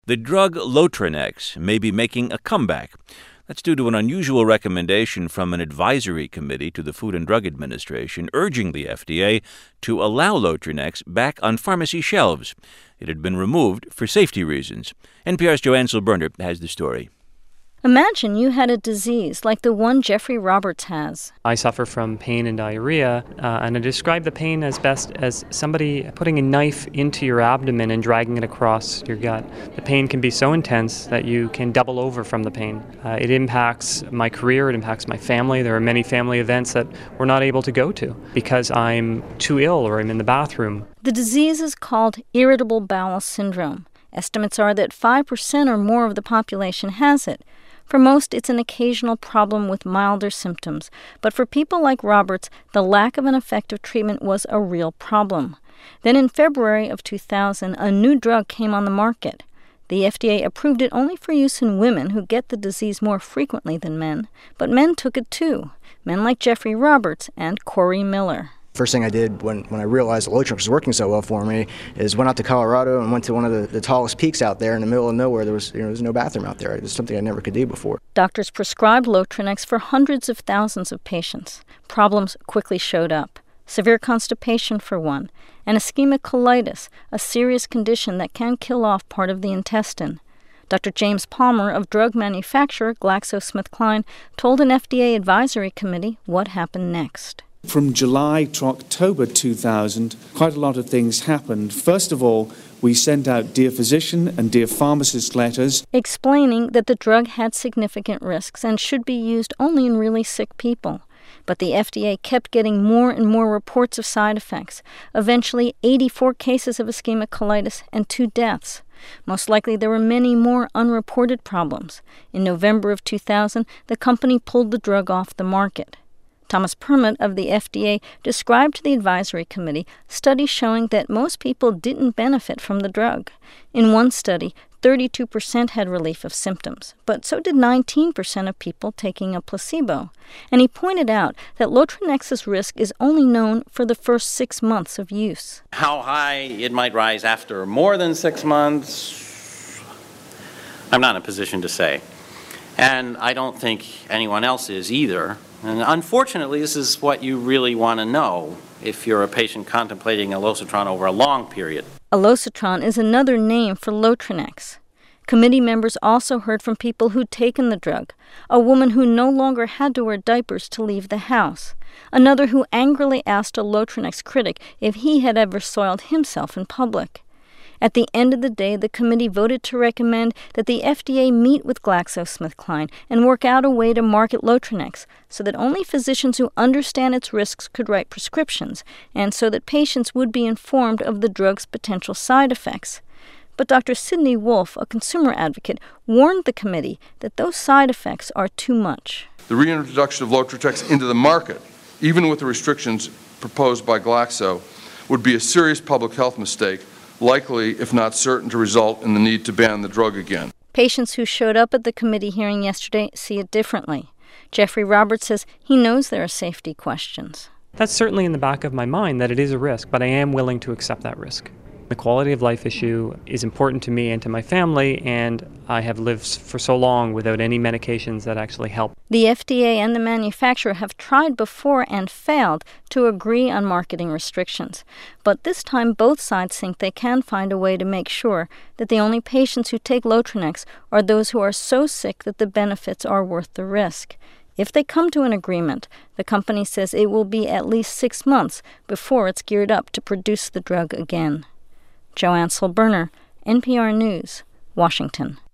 The drug Lotrinex may be making a comeback. That's due to an unusual recommendation from an advisory committee to the Food and Drug Administration urging the FDA to allow Lotrinex back on pharmacy shelves. It had been removed for safety reasons. NPR's Joanne Silberner has the story. Imagine you had a disease like the one Jeffrey Roberts has. I suffer from pain and diarrhea, and I describe the pain as best as somebody putting a knife into your abdomen and dragging it across your gut. The pain can be so intense that you can double over from the pain. It impacts my career, it impacts my family. There are many family events that we're not able to go to because I'm too ill or I'm in the bathroom. The disease is called irritable bowel syndrome. Estimates are that 5% or more of the population has it. For most, it's an occasional problem with milder symptoms. But for people like Roberts, the lack of an effective treatment was a real problem. Then in February of 2000, a new drug came on the market. The FDA approved it only for use in women who get the disease more frequently than men. But men took it too. Men like Jeffrey Roberts and Corey Miller. First thing I did when I realized that Lotrinex was working so well for me is went out to Colorado and went to one of the tallest peaks out there in the middle of nowhere. There was no bathroom out there. It was something I never could do before. Doctors prescribed Lotrinex for hundreds of thousands of patients. Problems quickly showed up. Severe constipation for one, and ischemic colitis, a serious condition that can kill off part of the intestine. Dr. James Palmer of drug manufacturer GlaxoSmithKline told an FDA advisory committee what happened next. From July to October 2000, quite a lot of things happened. First of all, we sent out Dear Physician and Dear Pharmacist letters explaining that the drug had significant risks and should be used only in really sick people. But the FDA kept getting more and more reports of side effects. Eventually, 84 cases of ischemic colitis and 2 deaths. Most likely, there were many more unreported problems. In November of 2000, the company pulled the drug off the market. Thomas Permut of the FDA described to the advisory committee studies showing that most people didn't benefit from the drug. In one study, 32% had relief of symptoms, but so did 19% of people taking a placebo. And he pointed out that Lotrinex's risk is only known for the first 6 months of use. How high it might rise after more than 6 months, I'm not in a position to say. And I don't think anyone else is either. And unfortunately, this is what you really want to know if you're a patient contemplating Elocitron over a long period. Elocitron is another name for Lotrinex. Committee members also heard from people who'd taken the drug, a woman who no longer had to wear diapers to leave the house, another who angrily asked a Lotrinex critic if he had ever soiled himself in public. At the end of the day, the committee voted to recommend that the FDA meet with GlaxoSmithKline and work out a way to market Lotrinex so that only physicians who understand its risks could write prescriptions and so that patients would be informed of the drug's potential side effects. But Dr. Sidney Wolf, a consumer advocate, warned the committee that those side effects are too much. The reintroduction of Lotrinex into the market, even with the restrictions proposed by Glaxo, would be a serious public health mistake, likely, if not certain, to result in the need to ban the drug again. Patients who showed up at the committee hearing yesterday see it differently. Jeffrey Roberts says he knows there are safety questions. That's certainly in the back of my mind that it is a risk, but I am willing to accept that risk. The quality of life issue is important to me and to my family, and I have lived for so long without any medications that actually help. The FDA and the manufacturer have tried before and failed to agree on marketing restrictions. But this time, both sides think they can find a way to make sure that the only patients who take Lotrinex are those who are so sick that the benefits are worth the risk. If they come to an agreement, the company says it will be at least 6 months before it's geared up to produce the drug again. Joanne Silberner, NPR News, Washington.